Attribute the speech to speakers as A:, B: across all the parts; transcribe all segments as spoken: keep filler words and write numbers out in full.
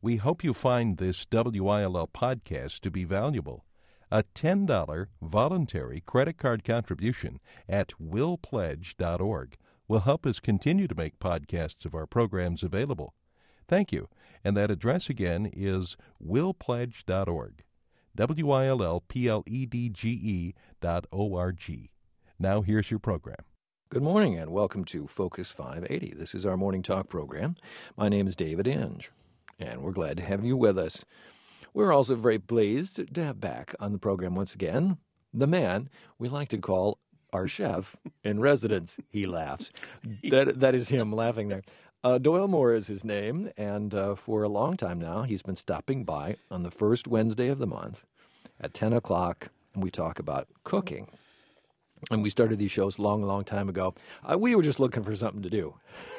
A: We hope you find this W I L L podcast to be valuable. A ten dollars voluntary credit card contribution at will pledge dot org will help us continue to make podcasts of our programs available. Thank you. And that address again is will pledge dot org. W I L L P L E D G E dot O R G. Now here's your program.
B: Good morning and welcome to Focus five eighty. This is our morning talk program. My name is David Inge, and we're glad to have you with us. We're also very pleased to have back on the program once again the man we like to call our chef in residence. He laughs. That That is him laughing there. Uh, Doyle Moore is his name, and uh, for a long time now, he's been stopping by on the first Wednesday of the month at ten o'clock, and we talk about cooking. And we started these shows long, long time ago. Uh, we were just looking for something to do.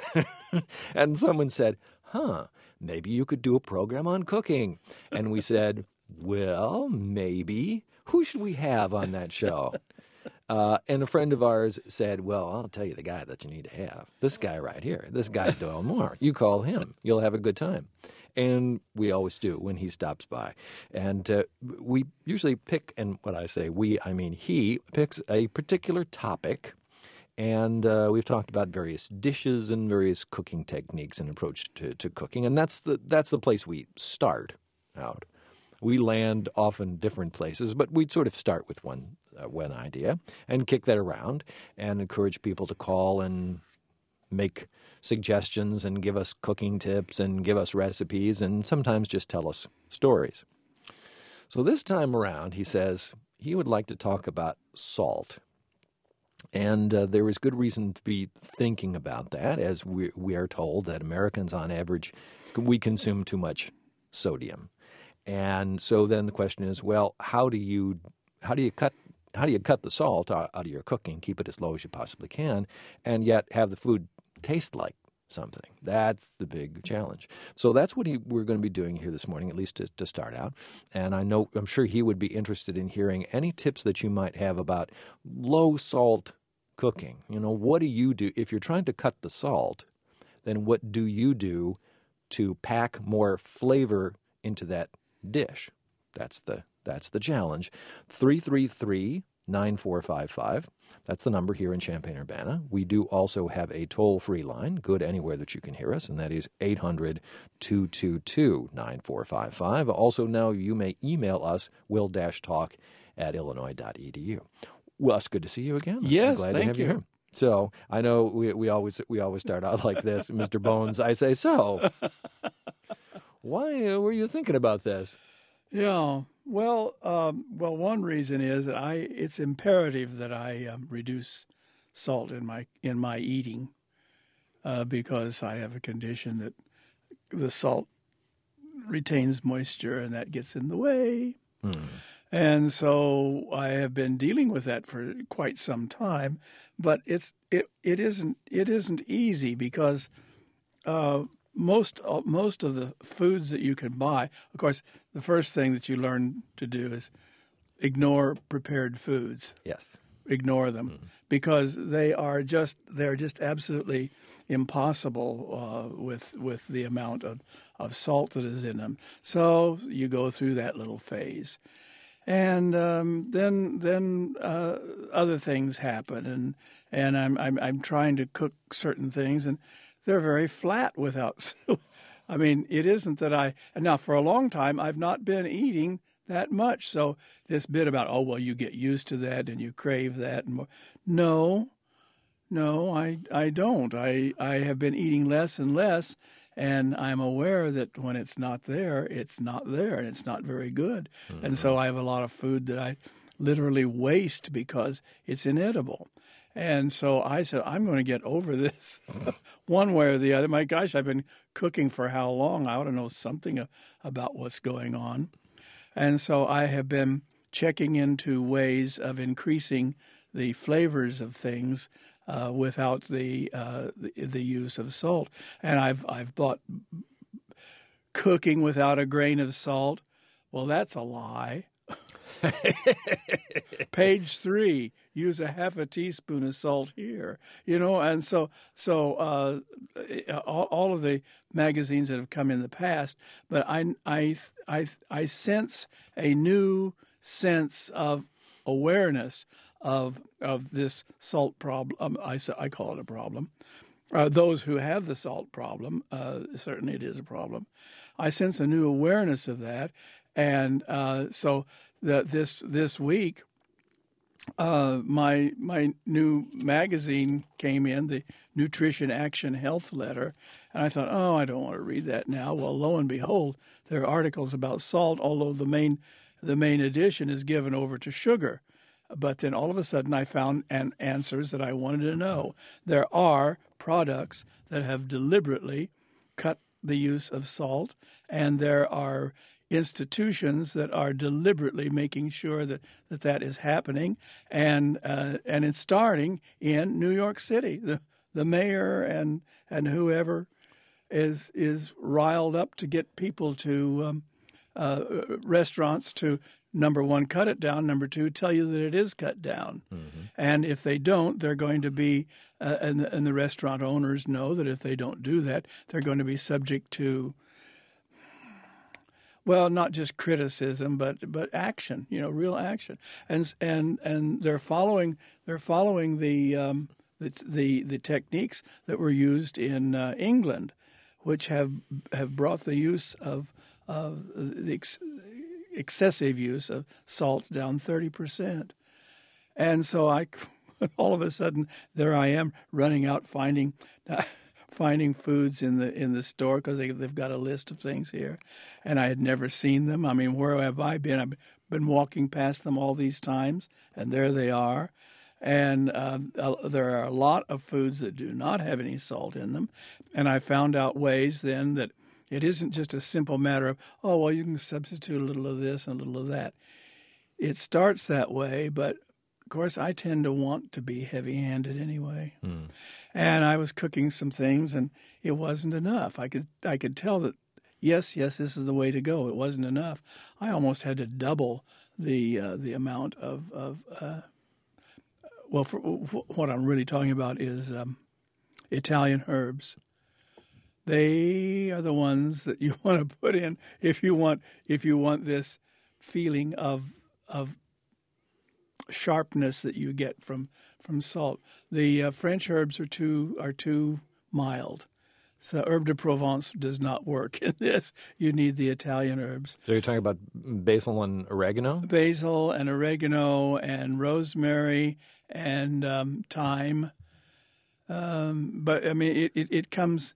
B: And someone said, huh, maybe you could do a program on cooking. And we said, well, maybe. Who should we have on that show? Uh, and a friend of ours said, well, I'll tell you the guy that you need to have. This guy right here. This guy, Doyle Moore. You call him. You'll have a good time. And we always do when he stops by. And uh, we usually pick, and when I say we, I mean he, picks a particular topic. And uh, we've talked about various dishes and various cooking techniques and approach to, to cooking. And that's the that's the place we start out. We land often different places, but we sort of start with one uh, one idea and kick that around and encourage people to call and make suggestions and give us cooking tips and give us recipes and sometimes just tell us stories. So this time around, he says he would like to talk about salt. And uh, there is good reason to be thinking about that, as we, we are told that Americans on average, we consume too much sodium. And so then the question is, well, how do you how do you cut how do you cut the salt out, out of your cooking, keep it as low as you possibly can, and yet have the food taste like something? That's the big challenge. So that's what he, we're going to be doing here this morning, at least to, to start out. And I know I'm sure he would be interested in hearing any tips that you might have about low salt cooking. You know, what do you do if you're trying to cut the salt? Then what do you do to pack more flavor into that dish? That's the that's the challenge. three three three, nine four five five. That's the number here in Champaign-Urbana. We do also have a toll-free line, good anywhere that you can hear us, and that is eight hundred, two two two, nine four five five. Also, now you may email us, will-talk at illinois dot e d u. Well, it's good to see you again.
C: Yes,
B: I'm glad
C: thank
B: to have you.
C: you
B: here. So I know we, we always we always start out like this, Mister Bones. I say, so why uh, were you thinking about this?
C: Yeah, well, um, well, one reason is that I it's imperative that I um, reduce salt in my in my eating uh, because I have a condition that the salt retains moisture and that gets in the way. Hmm. And so I have been dealing with that for quite some time, but it's it it isn't it isn't easy because uh, most uh, most of the foods that you can buy, of course, the first thing that you learn to do is ignore prepared foods.
B: Yes,
C: ignore them mm. because they are just they're just absolutely impossible uh, with with the amount of, of salt that is in them. So you go through that little phase. And um, then, then uh, other things happen, and and I'm I'm I'm trying to cook certain things, and they're very flat without. I mean, it isn't that I now for a long time I've not been eating that much. So this bit about oh well, you get used to that and you crave that and more. No, no, I I don't. I I have been eating less and less. And I'm aware that when it's not there, it's not there, and it's not very good. Mm-hmm. And so I have a lot of food that I literally waste because it's inedible. And so I said, I'm going to get over this one way or the other. My gosh, I've been cooking for how long? I ought to know something about what's going on. And so I have been checking into ways of increasing the flavors of things Uh, without the, uh, the the use of salt, and I've I've bought cooking without a grain of salt. Well, that's a lie. Page three, use a half a teaspoon of salt here. You know, and so so uh, all, all of the magazines that have come in the past, but I I I I sense a new sense of awareness of of this salt problem. Um, I I call it a problem. Uh, those who have the salt problem, uh, certainly it is a problem. I sense a new awareness of that, and uh, so the, this this week, uh, my my new magazine came in, the Nutrition Action Health Letter, and I thought, oh, I don't want to read that now. Well, lo and behold, there are articles about salt, although the main the main edition is given over to sugar. But then all of a sudden I found an answers that I wanted to know. There are products that have deliberately cut the use of salt, and there are institutions that are deliberately making sure that that, that is happening, and uh, and it's starting in New York City. The the mayor and and whoever is is riled up to get people to um, uh, restaurants to, number one, cut it down. Number two, tell you that it is cut down. Mm-hmm. And if they don't, they're going to be, uh, and, the, and the restaurant owners know that if they don't do that, they're going to be subject to, well, not just criticism, but but action. You know, real action. And and and they're following they're following the um, the, the the techniques that were used in uh, England, which have have brought the use of of the ex- excessive use of salt down thirty percent. And so I, all of a sudden, there I am running out finding uh, finding foods in the in the store because they, they've got a list of things here, and I had never seen them. I mean, where have I been? I've been walking past them all these times, and there they are. And uh, there are a lot of foods that do not have any salt in them, and I found out ways then that it isn't just a simple matter of, oh, well, you can substitute a little of this and a little of that. It starts that way, but, of course, I tend to want to be heavy-handed anyway. Mm. And I was cooking some things, and it wasn't enough. I could I could tell that, yes, yes, this is the way to go. It wasn't enough. I almost had to double the uh, the amount of, of uh, well, for, what I'm really talking about is um, Italian herbs. They are the ones that you want to put in if you want if you want this feeling of of sharpness that you get from from salt. The uh, French herbs are too are too mild, so herb de Provence does not work in this. You need the Italian herbs.
B: So you're talking about basil and oregano?
C: Basil and oregano and rosemary and um, thyme. Um, but I mean, it it, it comes.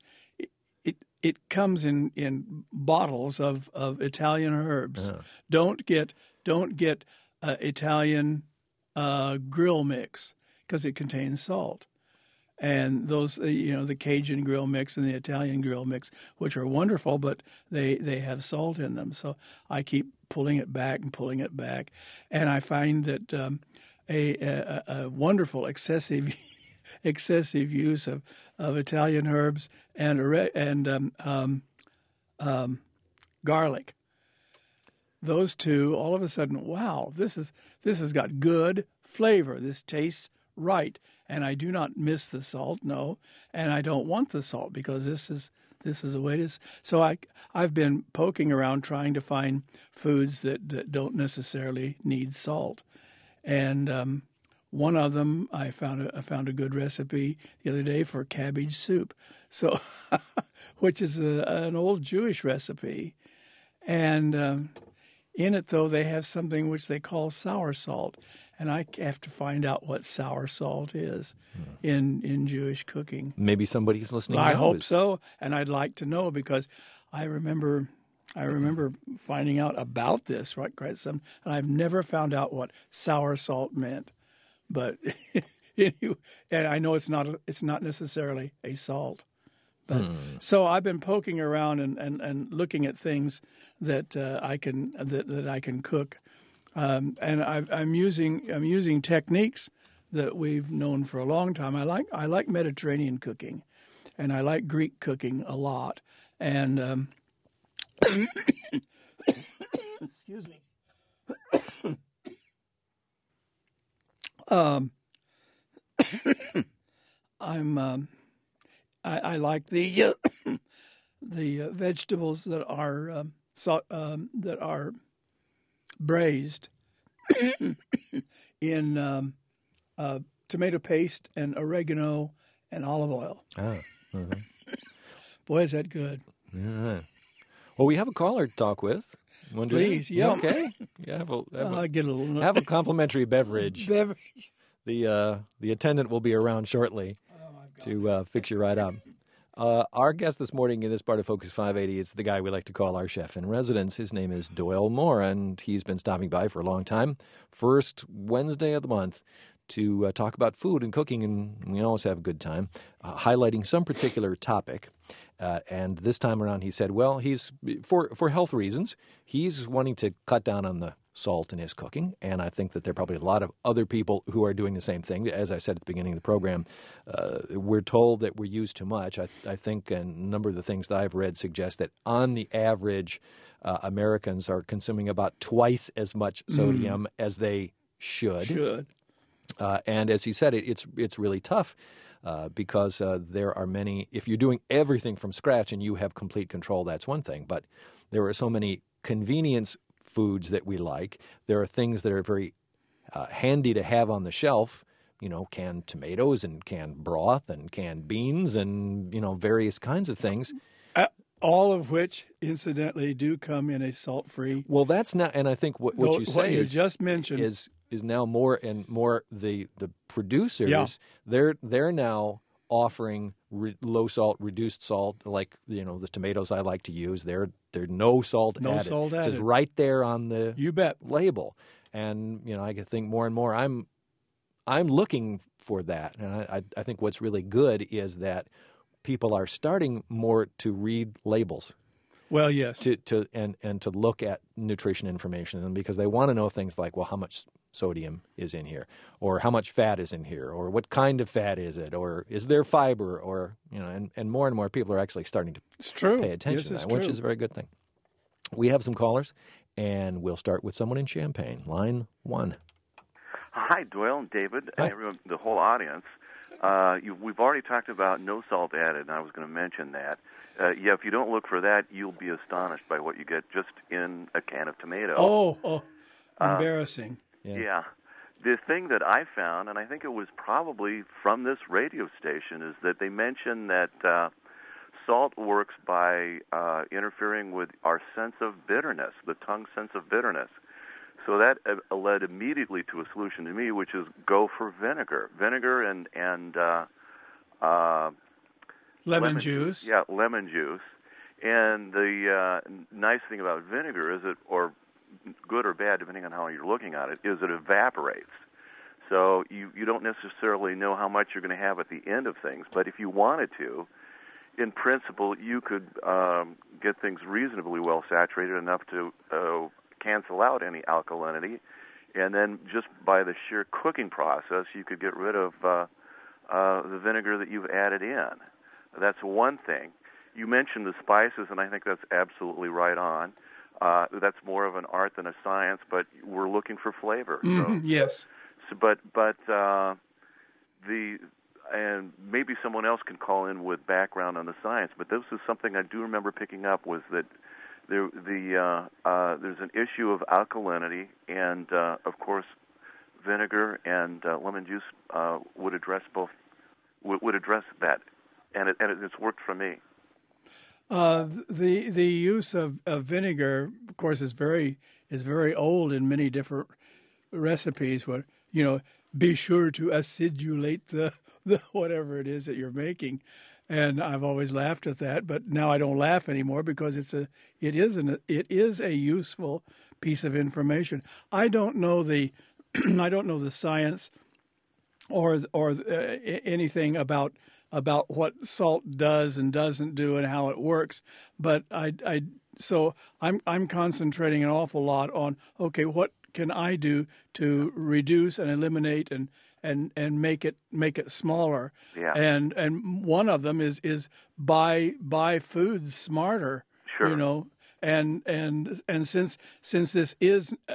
C: It comes in, in bottles of, of Italian herbs. Uh-huh. Don't get don't get uh, Italian uh, grill mix because it contains salt. And those, uh, you know, the Cajun grill mix and the Italian grill mix, which are wonderful, but they, they have salt in them. So I keep pulling it back and pulling it back, and I find that um, a, a, a wonderful excessive. excessive use of, of Italian herbs and and um, um, um, garlic. Those two, all of a sudden, wow, this is this has got good flavor. This tastes right, and I do not miss the salt, no, and I don't want the salt because this is this is the way it is. So I I've been poking around trying to find foods that, that don't necessarily need salt, and um, one of them, I found a, I found a good recipe the other day for cabbage soup, so which is a, an old Jewish recipe. And um, in it, though, they have something which they call sour salt, and I have to find out what sour salt is hmm. in, in Jewish cooking.
B: Maybe somebody's listening.
C: I
B: knows.
C: hope so, and I'd like to know because I remember. I remember finding out about this, right? Quite some, and I've never found out what sour salt meant. But and I know it's not it's not necessarily a salt. But hmm. so I've been poking around and, and, and looking at things that uh, I can that, that I can cook, um, and I've, I'm using I'm using techniques that we've known for a long time. I like I like Mediterranean cooking, and I like Greek cooking a lot. And um, excuse me. Um, I'm um, I, I like the uh, the uh, vegetables that are um, so, um, that are braised in um, uh, tomato paste and oregano and olive oil.
B: Ah, uh-huh.
C: Boy, is that good!
B: Yeah. Well, we have a caller to talk with. Want to do
C: Please,
B: that?
C: yeah.
B: Okay. Yeah, have a, have a,
C: I get a little
B: have a complimentary beverage.
C: beverage.
B: The uh, the attendant will be around shortly to uh, fix you right up. Uh, our guest this morning in this part of Focus five eighty is the guy we like to call our chef in residence. His name is Doyle Moore, and he's been stopping by for a long time. First Wednesday of the month to uh, talk about food and cooking, and we always have a good time, uh, highlighting some particular topic. Uh, and this time around, he said, well, he's for for health reasons, he's wanting to cut down on the salt in his cooking, and I think that there are probably a lot of other people who are doing the same thing. As I said at the beginning of the program, uh, we're told that we use too much. I, I think a number of the things that I've read suggest that on the average, uh, Americans are consuming about twice as much sodium mm. as they should.
C: Should.
B: Uh, and as he said, it, it's it's really tough. Uh, because uh, there are many, if you're doing everything from scratch and you have complete control, that's one thing. But there are so many convenience foods that we like. There are things that are very uh, handy to have on the shelf, you know, canned tomatoes and canned broth and canned beans and, you know, various kinds of things.
C: Uh, all of which, incidentally, do come in a salt-free.
B: Well, that's not, and I think what, what you say
C: what you
B: is,
C: just mentioned
B: is is now more and more the the producers.
C: Yeah.
B: They're they're now offering re, low salt, reduced salt, like you know the tomatoes I like to use. They're they're no salt
C: no
B: added.
C: salt
B: It
C: added.
B: says right there on the
C: you bet
B: label, and you know I can think more and more. I'm I'm looking for that, and I I, I think what's really good is that people are starting more to read labels.
C: Well, yes.
B: To, to and, and to look at nutrition information, and because they want to know things like, well, how much sodium is in here, or how much fat is in here, or what kind of fat is it, or is there fiber, or you know, and, and more and more people are actually starting to
C: it's true.
B: pay attention
C: yes,
B: to that,
C: true.
B: which is a very good thing. We have some callers, and we'll start with someone in Champaign, line one.
D: Hi, Doyle and David,
B: Hi.
D: and everyone, the whole audience. Uh, you, we've already talked about no salt added, and I was going to mention that. Uh, yeah, if you don't look for that, you'll be astonished by what you get just in a can of tomato.
C: Oh, oh embarrassing.
D: Uh, yeah. yeah. The thing that I found, and I think it was probably from this radio station, is that they mention that uh, salt works by uh, interfering with our sense of bitterness, the tongue sense of bitterness. So that uh, led immediately to a solution to me, which is go for vinegar. Vinegar and, and uh, uh,
C: lemon,
D: lemon
C: juice.
D: juice. Yeah, lemon juice. And the uh, nice thing about vinegar is it, or good or bad, depending on how you're looking at it, is it evaporates. So you, you don't necessarily know how much you're going to have at the end of things. But if you wanted to, in principle, you could um, get things reasonably well saturated enough to uh, cancel out any alkalinity. And then just by the sheer cooking process, you could get rid of uh, uh, the vinegar that you've added in. That's one thing. You mentioned the spices, and I think that's absolutely right on. Uh, that's more of an art than a science, but we're looking for flavor.
C: Mm-hmm,
D: so,
C: yes.
D: So, but but uh, the and maybe someone else can call in with background on the science. But this is something I do remember picking up was that there the uh, uh, there's an issue of alkalinity, and uh, of course, vinegar and uh, lemon juice uh, would address both would, would address that, and it, and it's worked for me.
C: Uh, the the use of, of vinegar, of course, is very is very old in many different recipes. Where you know, be sure to acidulate the, the whatever it is that you're making, and I've always laughed at that. But now I don't laugh anymore because it's a it is an it is a useful piece of information. I don't know the I don't know the science or or uh, anything about. about what salt does and doesn't do and how it works, but I, I so I'm I'm concentrating an awful lot on okay, what can I do to reduce and eliminate and and, and make it make it smaller?
D: Yeah.
C: And and one of them is is buy buy foods smarter.
D: Sure.
C: You know, and and and since since this is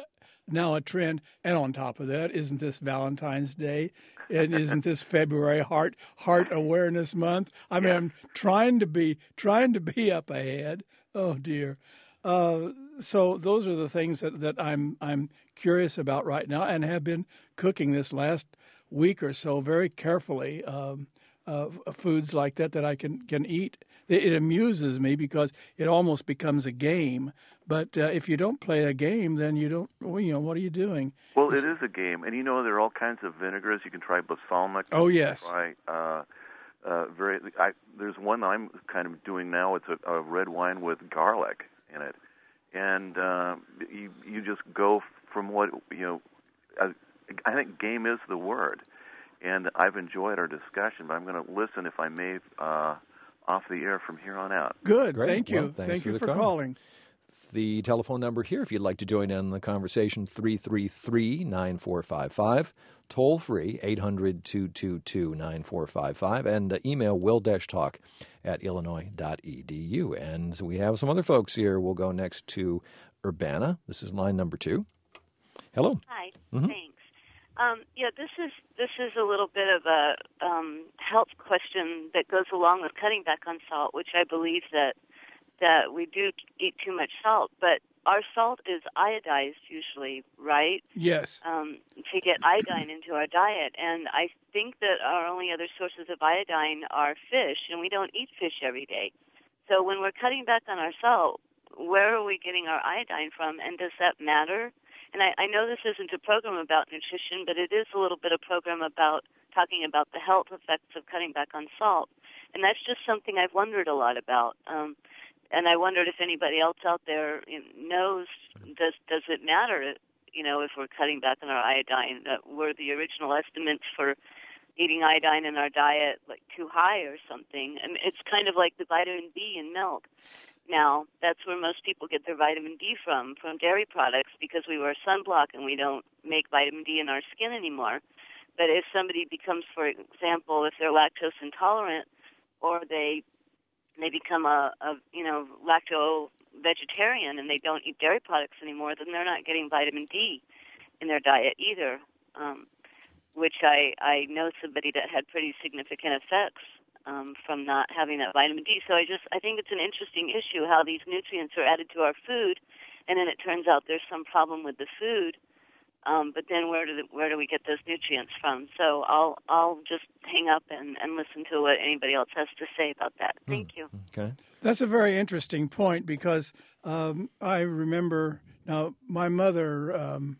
C: now a trend. And on top of that, isn't this Valentine's Day? And isn't this February Heart Heart Awareness Month? I mean,
D: Yeah.
C: I'm trying to be trying to be up ahead. Oh dear. Uh, so those are the things that, that I'm I'm curious about right now, and have been cooking this last week or so very carefully. Um, uh, foods like that that I can can eat. It, it amuses me because it almost becomes a game. But uh, if you don't play a game, then you don't. Well, you know, what are you doing?
D: Well, it is a game, and you know there are all kinds of vinegars. You can try balsamic.
C: Oh yes.
D: Try, uh, uh, very. I, there's one I'm kind of doing now. It's a, a red wine with garlic in it, and uh, you you just go from what you know. I, I think game is the word, and I've enjoyed our discussion. But I'm going to listen, if I may, uh, off the air from here on out.
C: Good.
B: Great.
C: Thank you.
B: Well, thanks
C: Thank
B: for
C: you
B: the
C: for
B: call.
C: calling.
B: The telephone number here, if you'd like to join in the conversation, three three three, nine four five five. Toll free, eight hundred, two two two, nine four five five. And uh, email will-talk at illinois dot e d u. And we have some other folks here. We'll go next to Urbana. This is line number two. Hello.
E: Hi.
B: Mhm.
E: Thanks. Um, yeah, this is this is a little bit of a um, health question that goes along with cutting back on salt, which I believe that that we do eat too much salt. But our salt is iodized usually, right?
C: Yes.
E: Um, to get iodine into our diet, and I think that our only other sources of iodine are fish, and we don't eat fish every day. So when we're cutting back on our salt, where are we getting our iodine from, and does that matter? And I, I know this isn't a program about nutrition, but it is a little bit a program about talking about the health effects of cutting back on salt. And that's just something I've wondered a lot about. Um, and I wondered if anybody else out there knows, does does it matter, you know, if we're cutting back on our iodine? Uh, were the original estimates for eating iodine in our diet like too high or something? And it's kind of like the vitamin B in milk. Now, that's where most people get their vitamin D from, from dairy products, because we wear sunblock and we don't make vitamin D in our skin anymore. But if somebody becomes, for example, if they're lactose intolerant, or they they become a, a you know, lacto vegetarian and they don't eat dairy products anymore, then they're not getting vitamin D in their diet either, um, which I, I know somebody that had pretty significant effects Um, from not having that vitamin D. So I just I think it's an interesting issue how these nutrients are added to our food, and then it turns out there's some problem with the food. Um, but then where do the, where do we get those nutrients from? So I'll I'll just hang up and, and listen to what anybody else has to say about that. Thank
B: Hmm.
E: you.
B: Okay.
C: That's a very interesting point because um, I remember now my mother. Um,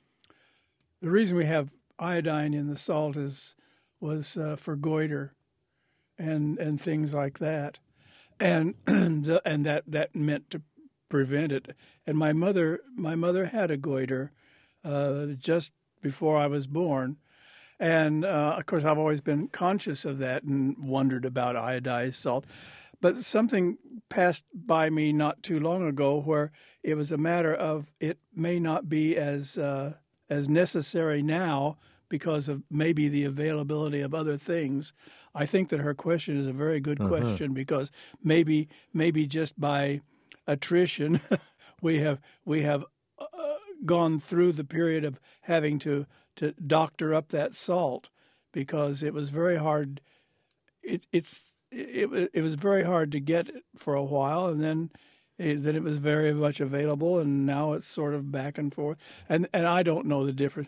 C: the reason we have iodine in the salt is was uh, for goiter. And and things like that, and and that, that meant to prevent it. And my mother my mother had a goiter uh, just before I was born, and uh, of course I've always been conscious of that and wondered about iodized salt. But something passed by me not too long ago where it was a matter of it may not be as uh, as necessary now because of maybe the availability of other things. I think that her question is a very good uh-huh. question because maybe maybe just by attrition we have we have uh, gone through the period of having to, to doctor up that salt because it was very hard. It it's it it was very hard to get for a while, and then it, then it was very much available, and now it's sort of back and forth. And and I don't know the difference.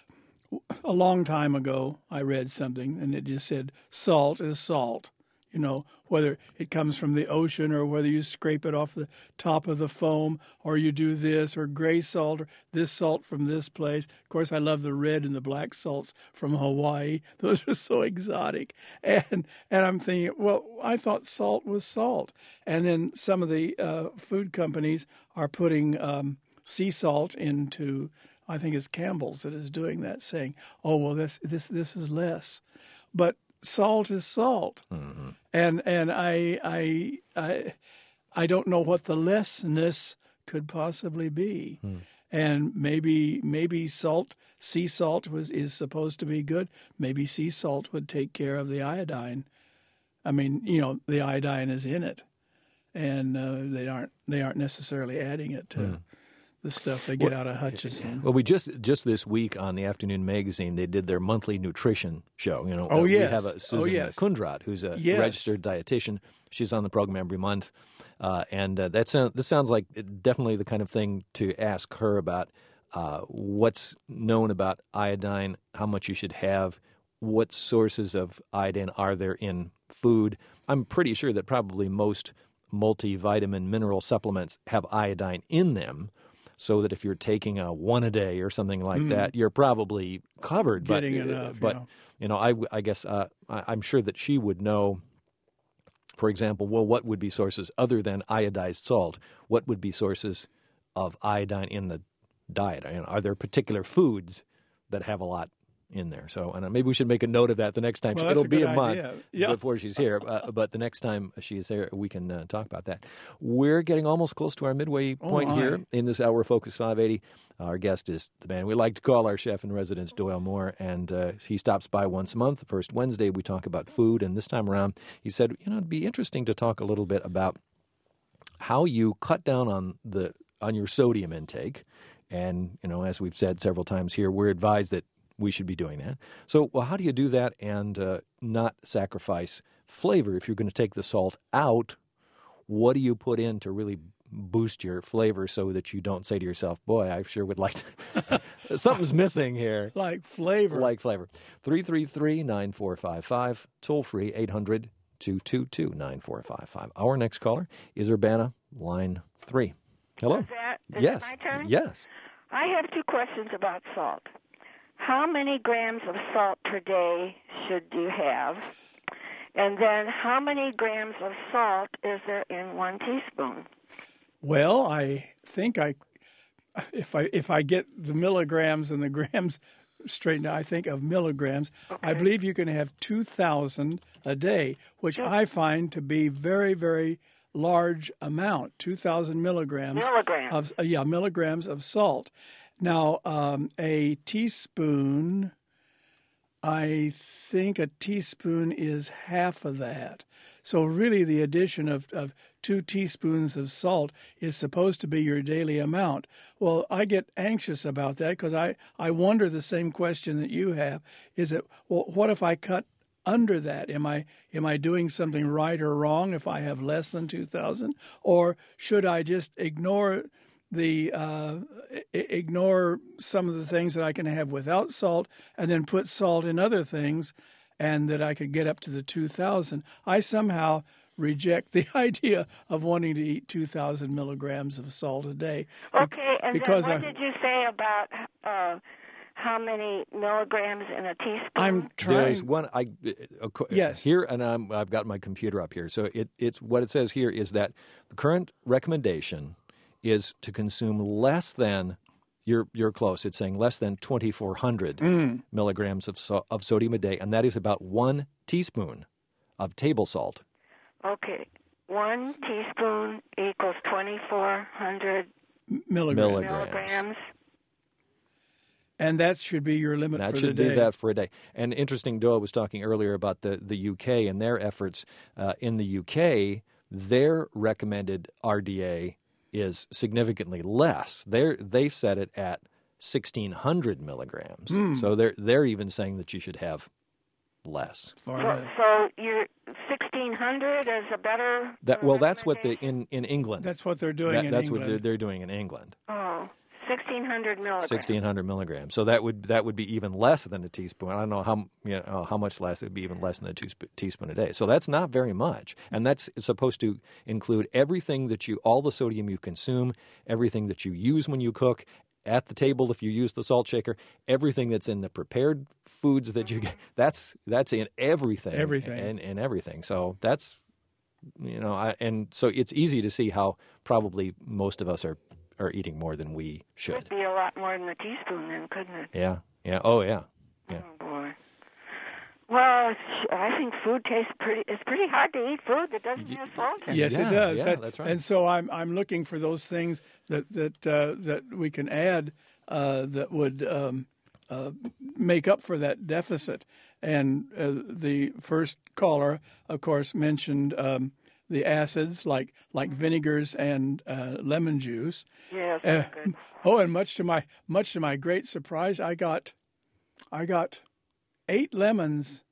C: A long time ago, I read something, and it just said, salt is salt. You know, whether it comes from the ocean or whether you scrape it off the top of the foam or you do this, or gray salt or this salt from this place. Of course, I love the red and the black salts from Hawaii. Those are so exotic. And and I'm thinking, well, I thought salt was salt. And then some of the uh, food companies are putting um, sea salt into, I think it's Campbell's that is doing that, saying, "Oh well, this this this is less," but salt is salt, mm-hmm. and and I I I I don't know what the lessness could possibly be, mm. and maybe maybe salt, sea salt was is supposed to be good. Maybe sea salt would take care of the iodine. I mean, you know, the iodine is in it, and uh, they aren't they aren't necessarily adding it to. Mm. the stuff they get out of Hutchinson.
B: Well, we just just this week on the Afternoon Magazine, they did their monthly nutrition show. You know,
C: oh
B: uh,
C: yes,
B: we have a Susan
C: oh, yes.
B: Kundrat, who's a
C: yes.
B: registered dietitian. She's on the program every month, uh, and uh, that sound, this sounds like definitely the kind of thing to ask her about. Uh, what's known about iodine? How much you should have? What sources of iodine are there in food? I'm pretty sure that probably most multivitamin mineral supplements have iodine in them, so that if you're taking a one a day or something like mm. that, you're probably covered.
C: Getting
B: but,
C: enough,
B: but
C: yeah.
B: you know, I, I guess uh, I, I'm sure that she would know. For example, well, what would be sources other than iodized salt? What would be sources of iodine in the diet? You know, are there particular foods that have a lot in there? So, and maybe we should make a note of that the next time.
C: Well,
B: It'll
C: a
B: be a
C: idea.
B: month
C: yeah.
B: before she's here, uh, but the next time she is here, we can uh, talk about that. We're getting almost close to our midway point
C: oh,
B: here in this hour of Focus five eighty. Our guest is the man we like to call our chef in residence, Doyle Moore, and uh, he stops by once a month. The first Wednesday, we talk about food, and this time around, he said, you know, it'd be interesting to talk a little bit about how you cut down on the on your sodium intake. And, you know, as we've said several times here, we're advised that we should be doing that. So, well, how do you do that and uh, not sacrifice flavor? If you're going to take the salt out, what do you put in to really boost your flavor so that you don't say to yourself, boy, I sure would like to, something's missing here.
C: Like flavor.
B: Like flavor. three three three, nine four five five, toll free, eight hundred, two two two, nine four five five. Our next caller is Urbana, line three. Hello?
F: Is that, is
B: yes.
F: it my turn?
B: Yes.
F: I have two questions about salt. How many grams of salt per day should you have? And then how many grams of salt is there in one teaspoon?
C: Well, I think I, if I if I get the milligrams and the grams straightened out, I think of milligrams.
F: Okay.
C: I believe you can have two thousand a day, which
F: Two.
C: I find to be very, very large amount, two thousand milligrams.
F: Milligrams.
C: Of, uh, yeah, milligrams of salt. Now, um, a teaspoon, I think a teaspoon is half of that. So really the addition of, of two teaspoons of salt is supposed to be your daily amount. Well, I get anxious about that because I, I wonder the same question that you have. Is it, well, what if I cut under that? Am I am I doing something right or wrong if I have less than two thousand? Or should I just ignore the uh, ignore some of the things that I can have without salt and then put salt in other things and that I could get up to the two thousand? I somehow reject the idea of wanting to eat two thousand milligrams of salt a day.
F: Okay, and
C: because
F: then what
C: I,
F: did you say about uh, how many milligrams in a teaspoon?
C: I'm trying.
B: There's one. I uh,
C: yes.
B: Here, and I'm, I've got my computer up here. So it, it's what it says here is that the current recommendation is to consume less than. You're you're close. It's saying less than twenty-four hundred
C: mm.
B: milligrams of so, of sodium a day, and that is about one teaspoon of table salt.
F: Okay, one teaspoon equals twenty-four hundred
C: milligrams.
B: milligrams.
F: milligrams.
C: And that should be your limit
B: that
C: for
B: should
C: the day.
B: be that for a day. And interesting, Doyle was talking earlier about the, the U K and their efforts. Uh, in the U K, their recommended R D A is significantly less. They're, they've set it at sixteen hundred milligrams.
C: Mm.
B: So they're they're even saying that you should have less.
F: So, so you're sixteen hundred is a better.
B: That well, that's what the in, in England.
C: That's what they're doing
B: that,
C: in
B: that's
C: England.
B: what they're, they're doing in England.
F: Oh, sixteen hundred milligrams.
B: Sixteen hundred milligrams. So that would that would be even less than a teaspoon. I don't know how you know how much less. It would be even less than a teaspoon, teaspoon a day. So that's not very much, and that's supposed to include everything that you, all the sodium you consume, everything that you use when you cook, at the table if you use the salt shaker, everything that's in the prepared foods that you get. That's that's in everything.
C: Everything.
B: And, and everything. So that's you know, I, and so it's easy to see how probably most of us are. are eating more than we should.
F: Could be a lot more than a teaspoon then, couldn't it?
B: Yeah, yeah, oh yeah, yeah.
F: Oh boy. Well, it's, I think food tastes pretty. It's pretty hard to eat food that doesn't have salt in it.
C: Yes,
B: Yeah,
C: it does.
B: yeah,
C: That-
B: that's right.
C: And so I'm I'm looking for those things that that uh, that we can add uh, that would um, uh, make up for that deficit. And uh, the first caller, of course, mentioned um, the acids like like vinegars and uh, lemon juice.
F: Yes.
C: Uh,
F: Good.
C: oh, and much to my much to my great surprise, I got I got eight lemons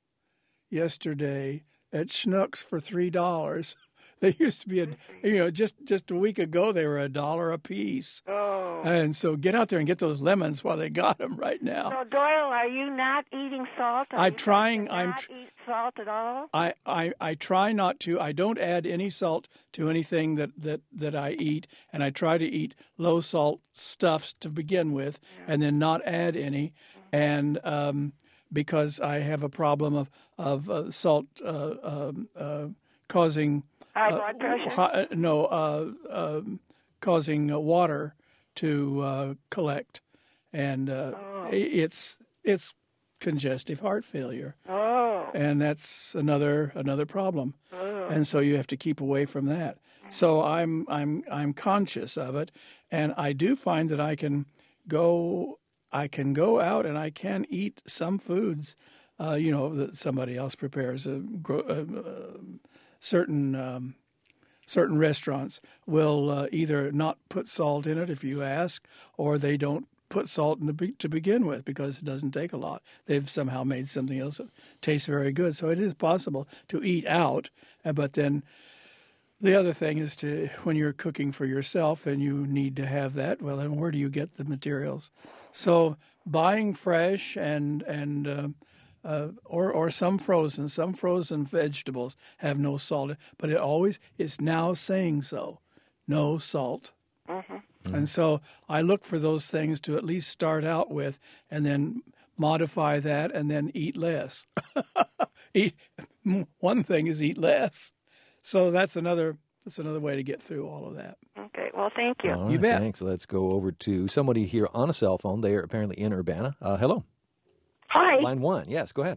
C: yesterday at Schnucks for three dollars. They used to be a you know just just a week ago they were a dollar a piece.
F: Oh.
C: And so get out there and get those lemons while they got them right now.
F: So Doyle, are you not eating salt? Are
C: I'm
F: you
C: trying.
F: not
C: I'm. Tr-
F: eat salt at all?
C: I, I, I try not to. I don't add any salt to anything that, that, that I eat, and I try to eat low salt stuffs to begin with, and then not add any. And um, because I have a problem of of uh, salt uh, um, uh, causing
F: High
C: uh,
F: blood pressure?
C: hi- no, uh, um causing uh, water to uh, collect, and uh,
F: Oh.
C: i- it's it's congestive heart failure.
F: Oh.
C: And that's another another problem,
F: Oh.
C: and so you have to keep away from that. So I'm I'm I'm conscious of it, and I do find that I can go I can go out and I can eat some foods, uh, you know, that somebody else prepares. A, gro- uh, uh, certain um, certain restaurants will uh, either not put salt in it if you ask, or they don't put salt in the be- to begin with because it doesn't take a lot. They've somehow made something else that tastes very good. So it is possible to eat out, uh, but then the other thing is to when you're cooking for yourself and you need to have that, well, then where do you get the materials? So buying fresh and and uh, uh, or or some frozen, some frozen vegetables have no salt, but it always is now saying so, no salt.
F: Mm-hmm.
C: And so I look for those things to at least start out with, and then modify that, and then eat less. eat, one thing is eat less. So that's another that's another way to get through all of that.
F: Okay. Well, thank you.
B: All right,
C: You bet.
B: Thanks. Let's go over to somebody here on a cell phone. They are apparently in Urbana. Uh, hello.
G: Hi.
B: Line one. Yes, go ahead.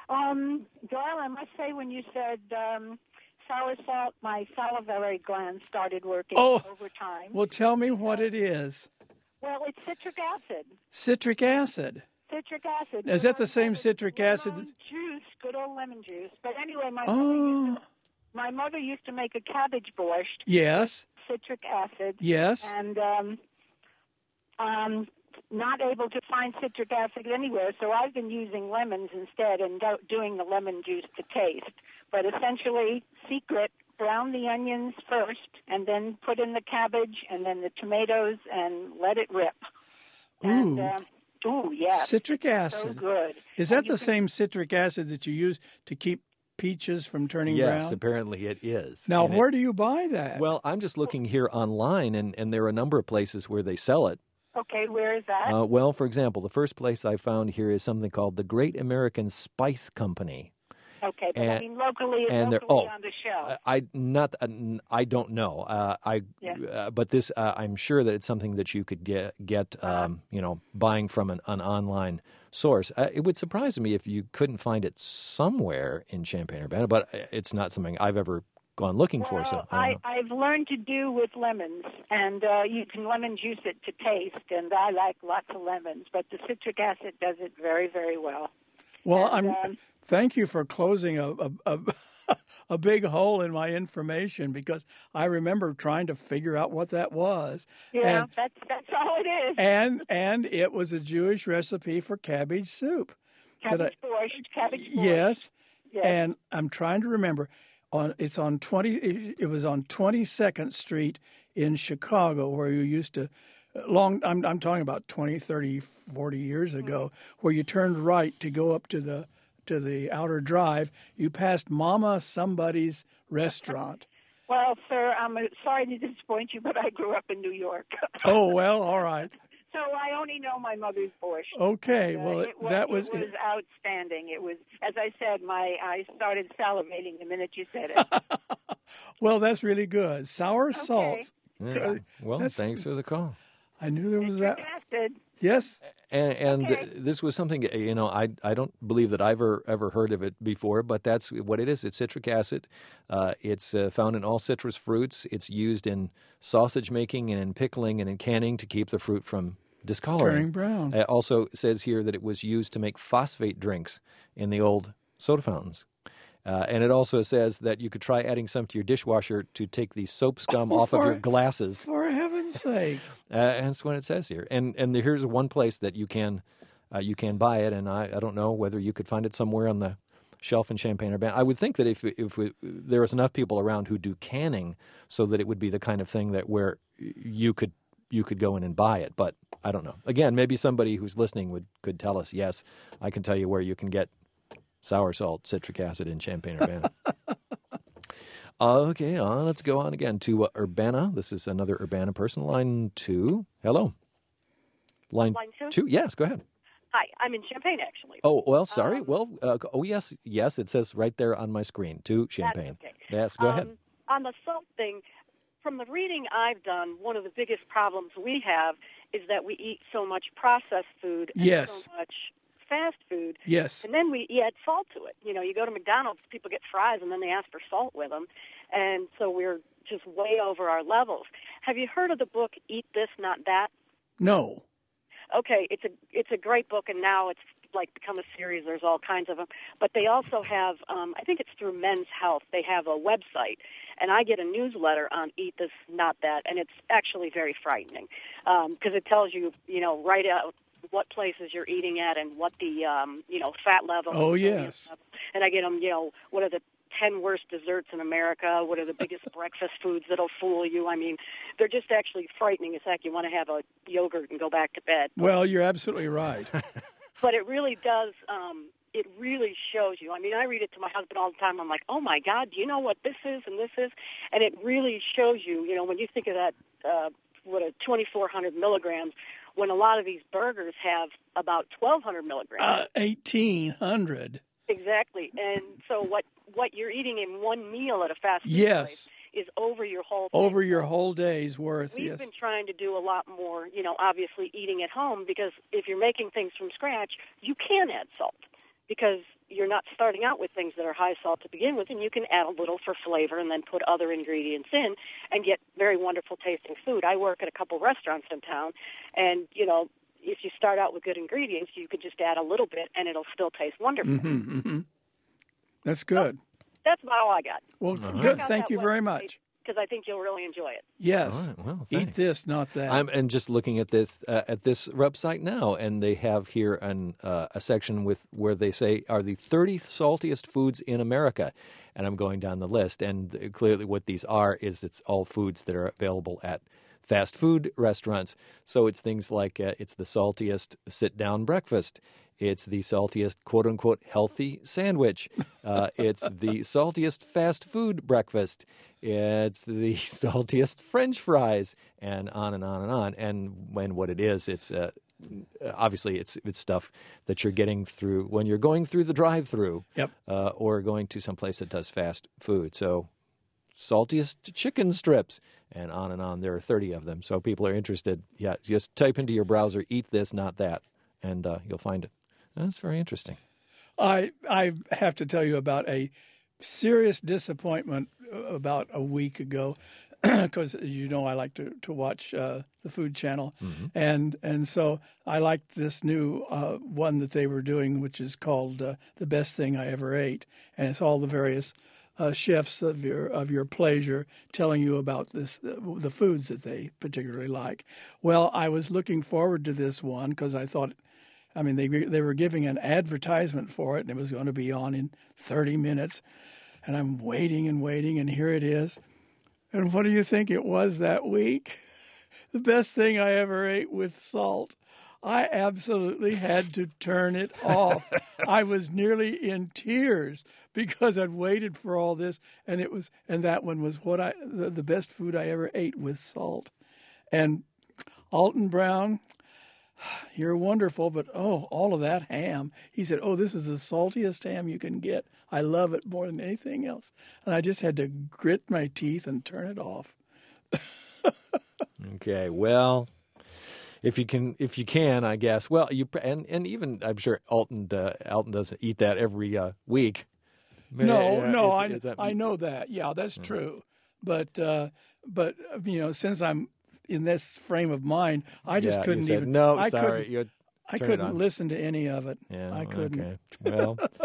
G: Um, Doyle, I must say when you said um, sour salt, my salivary gland started working
C: Oh.
G: over time.
C: Well, tell me what it is.
G: Well, it's citric acid.
C: Citric acid.
G: Citric acid.
C: Is that the same citric
G: lemon
C: acid?
G: Juice, good old lemon juice. But anyway, my mother, used
C: Oh,
G: to, my mother used to make a cabbage borscht,
C: yes,
G: citric acid,
C: yes.
G: and um, um, not able to find citric acid anywhere, so I've been using lemons instead and do- doing the lemon juice to taste. But essentially, secret, brown the onions first, and then put in the cabbage, and then the tomatoes, and let it rip. And,
C: Ooh.
G: um, ooh, yeah.
C: Citric
G: So
C: acid.
G: good.
C: Is
G: And
C: that
G: you
C: the
G: can-
C: same citric acid that you use to keep peaches from turning
B: Yes,
C: brown?
B: apparently it is.
C: Now,
B: And it-
C: where do you buy that?
B: well, I'm just looking here online, and, and there are a number of places where they sell it.
G: Okay, where is that?
B: Uh, well, for example, the first place I found here is something called the Great American Spice Company.
G: okay, but I
B: and-
G: mean locally,
B: and they're-
G: locally
B: oh,
G: on the shelf.
B: I, I not uh, n- I don't know. Uh, I
G: Yeah.
B: uh, but this uh, I'm sure that it's something that you could get get um, you know buying from an, an online source. Uh, it would surprise me if you couldn't find it somewhere in Champaign-Urbana, but it's not something I've ever gone looking for. So
G: Well,
B: I don't
G: I,
B: know.
G: I've learned to do with lemons, and uh, you can lemon juice it to taste, and I like lots of lemons, but the citric acid does it very, very well.
C: well,
G: and,
C: I'm.
G: um,
C: Thank you for closing a a, a a big hole in my information because I remember trying to figure out what that was.
G: Yeah,
C: And,
G: that's that's all it is.
C: and and it was a Jewish recipe for cabbage soup. that
G: Cabbage borscht, cabbage borscht.
C: Yes.
G: Yes.
C: And I'm trying to remember. On it's on twenty. It was on twenty-second Street in Chicago, where you used to long. I'm I'm talking about twenty, thirty, forty years ago, where you turned right to go up to the to the outer drive. You passed Mama Somebody's restaurant.
G: Well, sir, I'm uh, sorry to disappoint you, but I grew up in New York.
C: Oh well, all right.
G: So I only know my mother's borscht.
C: Okay,
G: Uh,
C: well
G: it was,
C: that was
G: it was outstanding. It was, as I said, my I started salivating the minute you said it.
C: well. That's really good. Sour salts.
B: Yeah. Well,
C: That's-
B: thanks for the call.
C: I knew there was that.
G: Acid.
C: Yes.
B: And, and
G: Okay.
B: uh, this was something, you know, I I don't believe that I've ever, ever heard of it before, but that's what it is. It's citric acid. Uh, it's uh, found in all citrus fruits. It's used in sausage making and in pickling and in canning to keep the fruit from discoloring.
C: Turning brown.
B: It also says here that it was used to make phosphate drinks in the old soda fountains. Uh, and it also says that you could try adding some to your dishwasher to take the soap scum oh, off of your glasses.
C: For heaven's sake.
B: Uh, and that's what it says here. And and here's one place that you can uh, you can buy it, and I, I don't know whether you could find it somewhere on the shelf in Champaign-Urbana. I would think that if if we, there was enough people around who do canning, so that it would be the kind of thing that where you could you could go in and buy it. But I don't know. Again, maybe somebody who's listening would could tell us. Yes, I can tell you where you can get sour salt, citric acid in Champaign-Urbana. Okay, uh, let's go on again to uh, Urbana. This is another Urbana person. Line two. Hello. Line,
H: Line two?
B: two? Yes, go ahead.
H: Hi, I'm in Champaign, actually.
B: Oh, well, sorry.
H: Um,
B: well, uh, oh, yes, yes, it says right there on my screen, to Champaign.
H: That's okay.
B: Yes, go
H: um,
B: ahead.
H: On the salt thing, from the reading I've done, one of the biggest problems we have is that we eat so much processed food and
C: yes.
H: so much fast food.
C: Yes.
H: And then we add salt to it. You know, you go to McDonald's, people get fries, and then they ask for salt with them. And so we're just way over our levels. Have you heard of the book Eat This, Not That?
C: No.
H: Okay, it's a it's a great book, and now it's like become a series. There's all kinds of them. But they also have, um, I think it's through Men's Health, they have a website. And I get a newsletter on Eat This, Not That, and it's actually very frightening because um, it tells you, you know, right out what places you're eating at and what the, um, you know, fat level.
C: Oh, yes.
H: And I get them, you know, what are the ten worst desserts in America? What are the biggest breakfast foods that'll fool you? I mean, they're just actually frightening as heck. You want to have a yogurt and go back to bed.
C: Well, you're absolutely right.
H: But it really does, um, it really shows you. I mean, I read it to my husband all the time. I'm like, oh, my God, do you know what this is and this is? And it really shows you, you know, when you think of that, uh, what, a twenty-four hundred milligrams, when a lot of these burgers have about twelve hundred milligrams.
C: Uh, eighteen hundred.
H: Exactly. And so what, what you're eating in one meal at a fast food
C: yes.
H: place is over your whole
C: over
H: day.
C: your whole day's worth.
H: We've
C: yes.
H: been trying to do a lot more, you know, obviously eating at home, because if you're making things from scratch, you can add salt because you're not starting out with things that are high salt to begin with, and you can add a little for flavor and then put other ingredients in and get very wonderful tasting food. I work at a couple restaurants in town, and, you know, if you start out with good ingredients, you could just add a little bit and it'll still taste wonderful.
C: Mm-hmm, mm-hmm. That's good.
H: So, that's about all I got.
C: Well, all good. Right. Thank you very much.
H: Because I think you'll really enjoy it.
C: Yes.
B: Right. Well,
C: eat this, not that.
B: I'm and just looking at this uh, at this website now, and they have here an, uh, a section with where they say are the thirty saltiest foods in America, and I'm going down the list, and clearly what these are is it's all foods that are available at fast food restaurants. So it's things like uh, it's the saltiest sit-down breakfast. It's the saltiest, quote-unquote, healthy sandwich. Uh, it's the saltiest fast food breakfast. It's the saltiest French fries, and on and on and on. And when what it is, it's uh, obviously it's it's stuff that you're getting through when you're going through the drive-through,
C: yep.
B: uh, or going to some place that does fast food. So saltiest chicken strips, and on and on. There are thirty of them. So people are interested. Yeah, just type into your browser, eat this, not that, and uh, you'll find it. That's very interesting.
C: I I have to tell you about a serious disappointment about a week ago, because you know I like to to watch uh, the Food Channel, mm-hmm. and and so I liked this new uh, one that they were doing, which is called uh, The Best Thing I Ever Ate, and it's all the various uh, chefs of your of your pleasure telling you about this the, the foods that they particularly like. Well, I was looking forward to this one because I thought. I mean, they they were giving an advertisement for it, and it was going to be on in thirty minutes. And I'm waiting and waiting, and here it is. And what do you think it was that week? The best thing I ever ate with salt. I absolutely had to turn it off. I was nearly in tears because I'd waited for all this, and it was and that one was what I the, the best food I ever ate with salt. And Alton Brown, you're wonderful, but, oh, all of that ham. He said, oh, this is the saltiest ham you can get. I love it more than anything else. And I just had to grit my teeth and turn it off.
B: Okay, well, if you can, if you can, I guess. Well, you and and even I'm sure Alton uh, Alton doesn't eat that every uh, week.
C: No,
B: uh,
C: no,
B: it's,
C: I
B: it's that,
C: I know that. Yeah, that's mm-hmm. true. But uh, but you know, since I'm in this frame of mind, I just
B: yeah,
C: couldn't
B: said,
C: even.
B: No,
C: I
B: sorry,
C: couldn't, I
B: turn
C: couldn't listen to any of it.
B: Yeah,
C: I couldn't.
B: Okay. Well,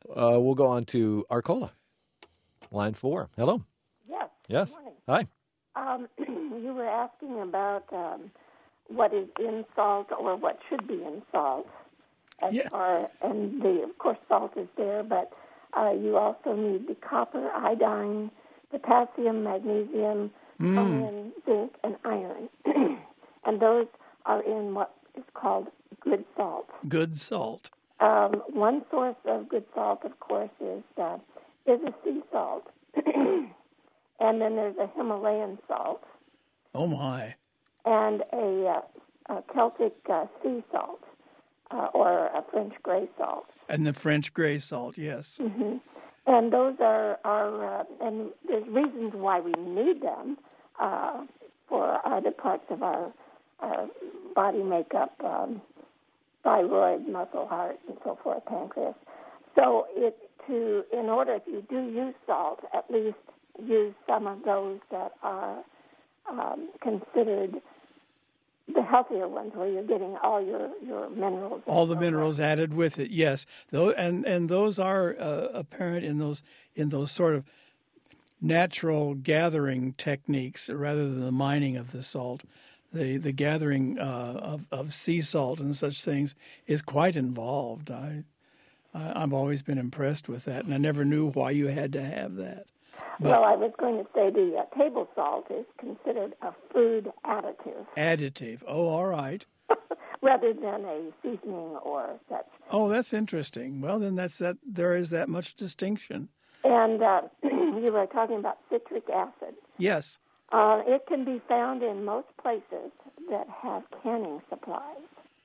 B: Uh, we'll go on to Arcola, line four. Hello.
I: Yes.
B: Yes.
I: Good morning.
B: Hi.
I: Um, you were asking about um, what is in salt or what should be in salt. As
C: Yeah.
I: far, and the, of course, salt is there, but uh, you also need the copper, iodine, potassium, magnesium, chromium, zinc, and iron. And those are in what is called good salt.
C: Good salt.
I: Um, one source of good salt, of course, is uh, is a sea salt. And then there's a Himalayan salt
C: Oh, my.
I: and a, uh, a Celtic uh, sea salt uh, or a French gray salt.
C: And the French gray salt, yes.
I: Mm-hmm. And those are, are uh, and there's reasons why we need them uh, for other parts of our, our body makeup, um, thyroid, muscle, heart, and so forth, pancreas. So it to in order, if you do use salt, at least use some of those that are um, considered the healthier ones, where you're getting all your, your minerals.
C: All the minerals added with it, yes. Though, and and those are uh, apparent in those in those sort of natural gathering techniques rather than the mining of the salt. The the gathering uh, of of sea salt and such things is quite involved. I, I I've always been impressed with that, and I never knew why you had to have that. But
I: well, I was going to say the uh, table salt is considered a food additive
C: additive. Oh, all right.
I: rather than a seasoning or such.
C: Oh, that's interesting. Well, then that's that. There is that much distinction.
I: And uh, you were talking about citric acid.
C: Yes.
I: Uh, it can be found in most places that have canning supplies.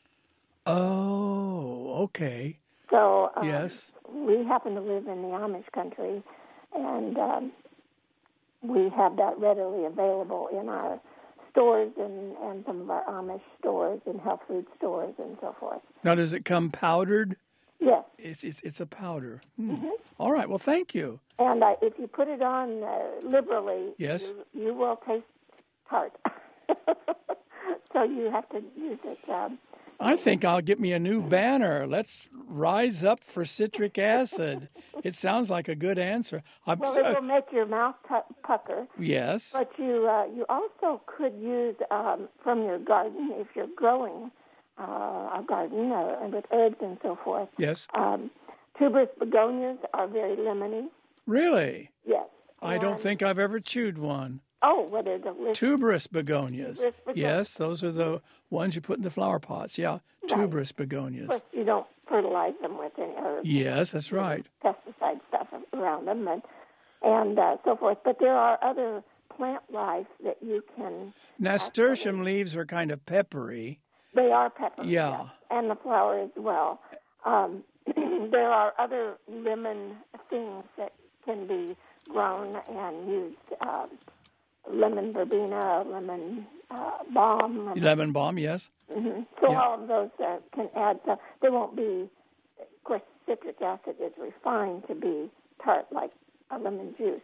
C: Oh, okay.
I: So um,
C: Yes.
I: we happen to live in the Amish country, and um, we have that readily available in our stores and, and some of our Amish stores and health food stores and so forth.
C: Now, does it come powdered?
I: Yes.
C: It's it's, it's a powder. Hmm. All right. Well, thank you.
I: And uh, if you put it on uh, liberally,
C: Yes.
I: you, you will taste tart. So you have to use it. Um,
C: I think I'll get me a new banner. Let's rise up for citric acid. It sounds like a good answer. I'm
I: well,
C: so-
I: it will make your mouth pu- pucker.
C: yes.
I: But you uh, you also could use um, from your garden if you're growing uh, a garden uh, with herbs and so forth.
C: Yes.
I: Um, tuberous begonias are very lemony.
C: Really?
I: Yes.
C: I don't
I: And-
C: think I've ever chewed one.
I: Oh, well, they're delicious.
C: Tuberous begonias.
I: Tuberous begonias.
C: Yes, those are the ones you put in the flower pots. Yeah, tuberous begonias.
I: Of course, you don't fertilize them with any herbs.
C: Yes, that's right.
I: Pesticide stuff around them and and uh, so forth. But there are other plant life that you can.
C: Nasturtium leaves are kind of peppery.
I: They are pepper.
C: Yeah.
I: And the flower as well. Um, there are other lemon things that can be grown and used. Um, lemon verbena, lemon uh, balm. Lemon,
C: Lemon balm, yes.
I: hmm So
C: Yeah.
I: all of those uh, can add. So they won't be. Of course, citric acid is refined to be tart like a lemon juice.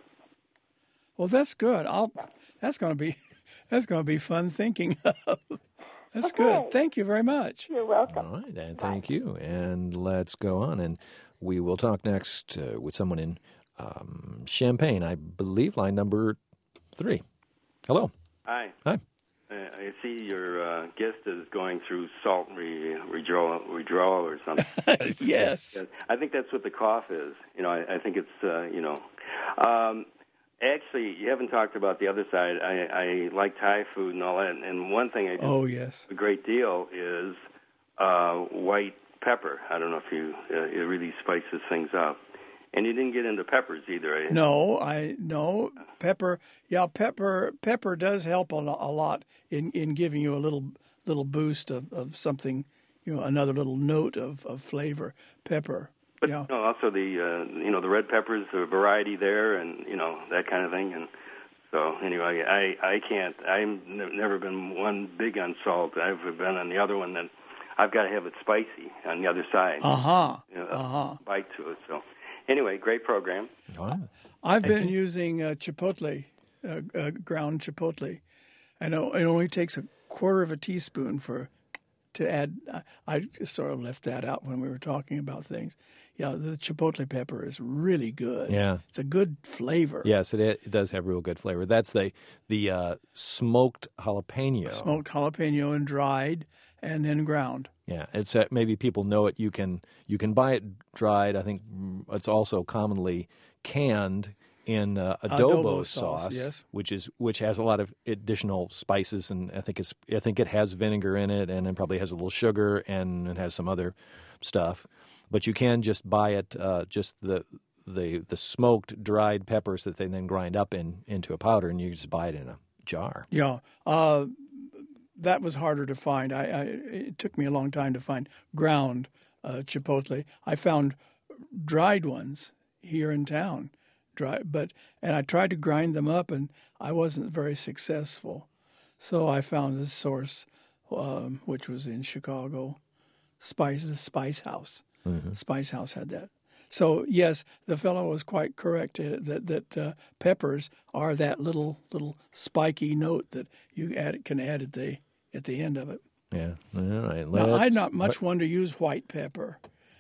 C: Well, that's good. I'll. That's going to be. That's going to be fun thinking of. That's
I: Okay.
C: good. Thank you very much.
I: You're welcome.
B: All right, and thank you. And let's go on. And we will talk next uh, with someone in um, Champaign, I believe, line number three. Hello.
J: Hi.
B: Hi.
J: Uh, I see your uh, guest is going through salt re- withdrawal, withdrawal or something.
C: Yes.
J: I think that's what the cough is. You know, I, I think it's, uh, you know. Um, actually, you haven't talked about the other side. I, I like Thai food and all that. And one thing I do
C: Oh, yes.
J: a great deal is uh, white pepper. I don't know if you, uh, it really spices things up. And you didn't get into peppers either, eh?
C: No, I no pepper. Yeah, pepper. Pepper does help a, lo- a lot in, in giving you a little little boost of, of something. You know, another little note of, of flavor. Pepper.
J: But
C: Yeah.
J: you know, also the uh, you know the red peppers, the variety there, and you know that kind of thing. And so anyway, I I can't. I've never been one big on salt. I've been on the other one that I've got to have it spicy on the other side.
C: Uh huh.
J: You know,
C: Uh huh.
J: bite to it. So anyway, great program.
B: All right.
C: I've
B: Thank
C: been
B: you.
C: using uh, chipotle, uh, uh, ground chipotle. I know it only takes a quarter of a teaspoon for to add, I just sort of left that out when we were talking about things. Yeah, the chipotle pepper is really good.
B: Yeah.
C: It's a good flavor.
B: Yes, it it does have real good flavor. That's the the uh, smoked jalapeno.
C: Smoked jalapeno and dried and then ground.
B: Yeah, it's uh, maybe people know it. You can you can buy it dried. I think it's also commonly canned in uh, adobo,
C: Adobo
B: sauce,
C: sauce, yes.
B: which is which has a lot of additional spices, and I think it's I think it has vinegar in it, and it probably has a little sugar, and it has some other stuff. But you can just buy it, uh, just the the the smoked dried peppers that they then grind up in into a powder, and you just buy it in a jar.
C: Yeah, uh, that was harder to find. I, I it took me a long time to find ground uh, chipotle. I found dried ones here in town, dry, but and I tried to grind them up, and I wasn't very successful. So I found this source, um, which was in Chicago, Spice the Spice House. Mm-hmm. Spice House had that. So yes, the fellow was quite correct that that uh, peppers are that little little spiky note that you add can add at the at the end of it.
B: Yeah. All right.
C: Now, I'm not much one to use white pepper.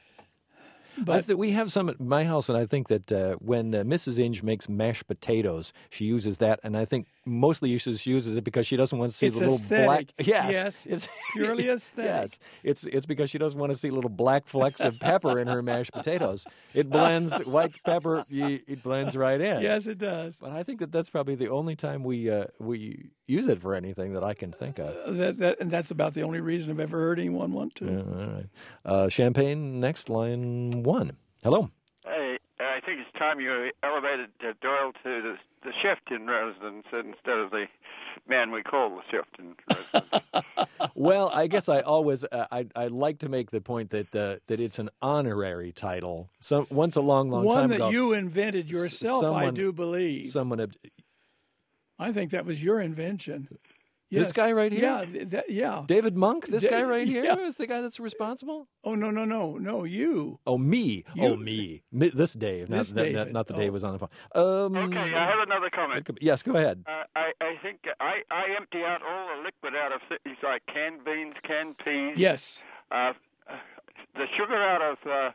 B: But th- we have some at my house, and I think that uh, when uh, Missus Inge makes mashed potatoes, she uses that, and I think mostly she uses it because she doesn't want to see
C: it's
B: the little
C: aesthetic.
B: black. Yes,
C: yes, it's purely aesthetic.
B: Yes, it's it's because she doesn't want to see little black flecks of pepper in her mashed potatoes. It blends white pepper. It blends right in.
C: Yes, it does.
B: But I think that that's probably the only time we uh, we use it for anything that I can think of.
C: Uh, that, that and that's about the only reason I've ever heard anyone want to.
B: Yeah, all right. Uh, Champaign next, line one. Hello.
K: Hey, I think it's time you elevated uh, Doyle to the, the shift in residence instead of the man we call the shift in residence.
B: Well, I guess I always uh, I I like to make the point that uh, that it's an honorary title. So once a long, long
C: One
B: time
C: that
B: ago,
C: you invented yourself,
B: someone,
C: I do believe.
B: Someone. Had,
C: I think that was your invention.
B: This
C: yes.
B: guy right here?
C: Yeah, th- that, yeah.
B: David Monk, this
C: Da-
B: guy right here
C: yeah.
B: is the guy that's responsible?
C: Oh, no, no, no, no, you.
B: Oh, me.
C: You.
B: Oh, me. me. This Dave.
C: This
B: not,
C: David.
B: Not, not the
C: oh.
B: Dave was on the phone. Um,
K: okay, I have another comment.
B: Yes, go ahead.
K: Uh, I, I think I, I empty out all the liquid out of things like canned beans, canned peas.
C: Yes.
K: Uh, the sugar out of uh,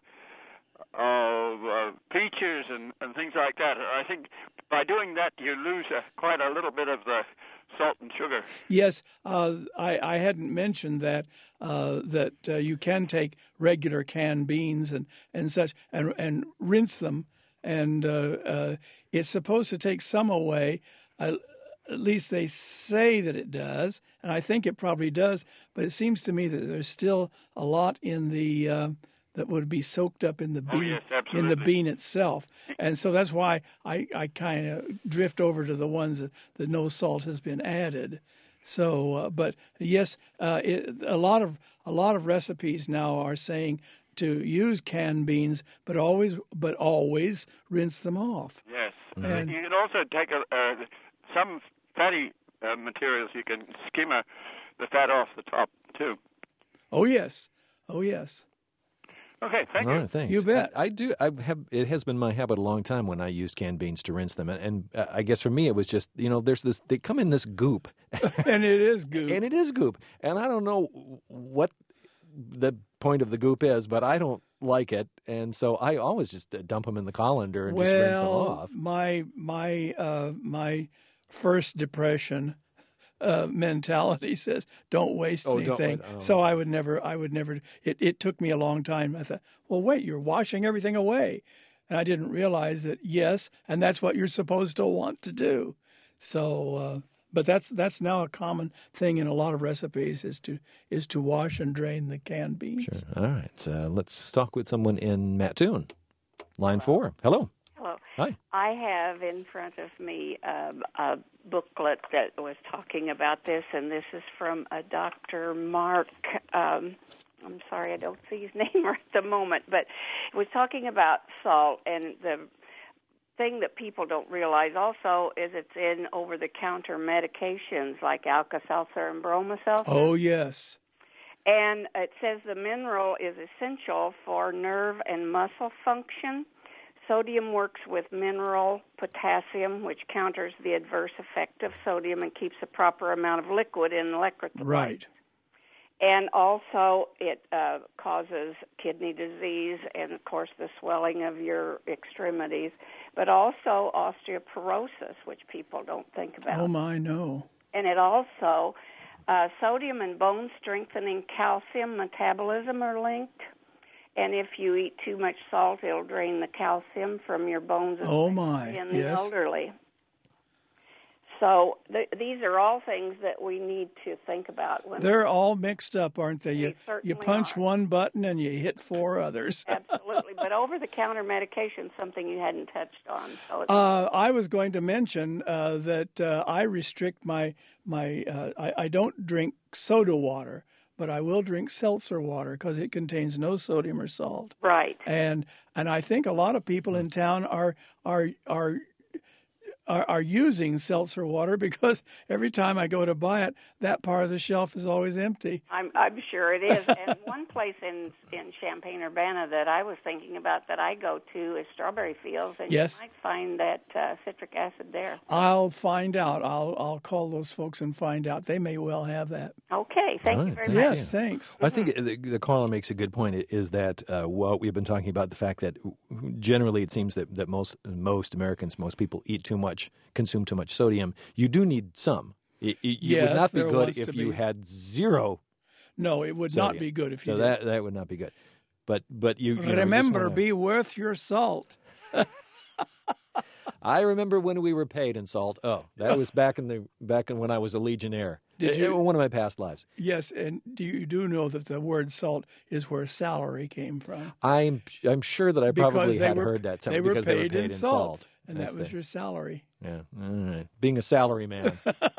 K: of uh, peaches and, and things like that. I think by doing that you lose uh, quite a little bit of the salt and sugar.
C: Yes, uh, I, I hadn't mentioned that uh, that uh, you can take regular canned beans and, and such and and rinse them, and uh, uh, it's supposed to take some away. Uh, at least they say that it does, and I think it probably does. But it seems to me that there's still a lot in the uh, that would be soaked up in the bean,
K: oh, yes,
C: in the bean itself. And so that's why I, I kind of drift over to the ones that, that no salt has been added. So, uh, but yes, uh, it, a lot of a lot of recipes now are saying to use canned beans, but always but always rinse them off.
K: Yes,
C: Mm-hmm. And,
K: you can also take a, uh, some fatty uh, materials. You can skimmer the fat off the top too.
C: Oh yes, oh yes.
K: Okay, thank
B: All
K: you.
B: right, thanks.
C: You bet.
B: I, I do. I have. It has been my habit a long time when I used canned beans to rinse them, and, and uh, I guess for me it was just you know there's this. They come in this goop,
C: and it is goop,
B: and it is goop, and I don't know what the point of the goop is, but I don't like it, and so I always just dump them in the colander and
C: well,
B: just rinse them off.
C: My my uh, my first depression. Uh, mentality says don't waste
B: oh,
C: anything.
B: Don't, oh.
C: So I would never, I would never, it, it took me a long time. I thought, well, wait, you're washing everything away. And I didn't realize that, yes, and that's what you're supposed to want to do. So, uh, but that's that's now a common thing in a lot of recipes is to is to wash and drain the canned beans.
B: Sure. All right. Uh, let's talk with someone in Mattoon. Line four. Hello.
L: Hello.
B: Hi.
L: I have in front of me uh, a booklet that was talking about this, and this is from a Doctor Mark. Um, I'm sorry, I don't see his name right at the moment, but it was talking about salt, and the thing that people don't realize also is it's in over-the-counter medications like Alka-Seltzer and Bromoseltzer.
C: Oh, yes.
L: And it says the mineral is essential for nerve and muscle function. Sodium works with mineral potassium, which counters the adverse effect of sodium and keeps a proper amount of liquid in electrolytes.
C: Right.
L: And also it uh, causes kidney disease and, of course, the swelling of your extremities, but also osteoporosis, which people don't think about.
C: Oh, my, no.
L: And it also, uh, sodium and bone-strengthening calcium metabolism are linked. And if you eat too much salt, it'll drain the calcium from your bones,
C: oh, my.
L: in the
C: Yes.
L: elderly. So th- these are all things that we need to think about. When
C: They're all mixed up, aren't they? You,
L: they
C: you punch
L: are.
C: one button and you hit four others.
L: Absolutely. But over-the-counter medication is something you hadn't touched on. So it's
C: Uh, I was going to mention uh, that uh, I restrict my, my uh, I, I don't drink soda water, but I will drink seltzer water because it contains no sodium or salt.
L: right.
C: And and I think a lot of people in town are are are are, are using seltzer water because every time I go to buy it, that part of the shelf is always empty.
L: I'm I'm sure it is. And one place in in Champaign-Urbana that I was thinking about that I go to is Strawberry Fields, and
C: Yes.
L: you might find that uh, citric acid there.
C: I'll find out. I'll I'll call those folks and find out. They may well have that.
L: Okay, thank
B: All
L: you
B: right,
L: very
B: thank
L: much.
C: Yes, thanks.
B: I think the, the caller makes a good point. Is that uh, well, we've been talking about the fact that generally it seems that, that most most Americans, most people eat too much, consume too much sodium. You do need some. It, it, it
C: Yes,
B: would not be
C: there
B: good
C: wants
B: if
C: to
B: you
C: be.
B: had zero.
C: No, it would
B: sodium.
C: not be good if you
B: so
C: did.
B: that that would not be good. But but you, you know, you just
C: Remember,
B: wanna-
C: be worth your salt.
B: I remember when we were paid in salt. Oh, that was back in the back in when I was a Legionnaire.
C: Did
B: It-
C: you-
B: it- one of my past lives.
C: Yes, and do you do know that the word salt is where salary came from?
B: I'm I'm sure that I
C: Because
B: probably
C: they
B: had
C: were-
B: heard that
C: they
B: somewhere
C: were
B: because they were
C: paid
B: paid
C: in
B: in
C: salt,
B: salt.
C: and
B: That's
C: that was
B: the-
C: your salary.
B: Yeah, all right. Being a salary man,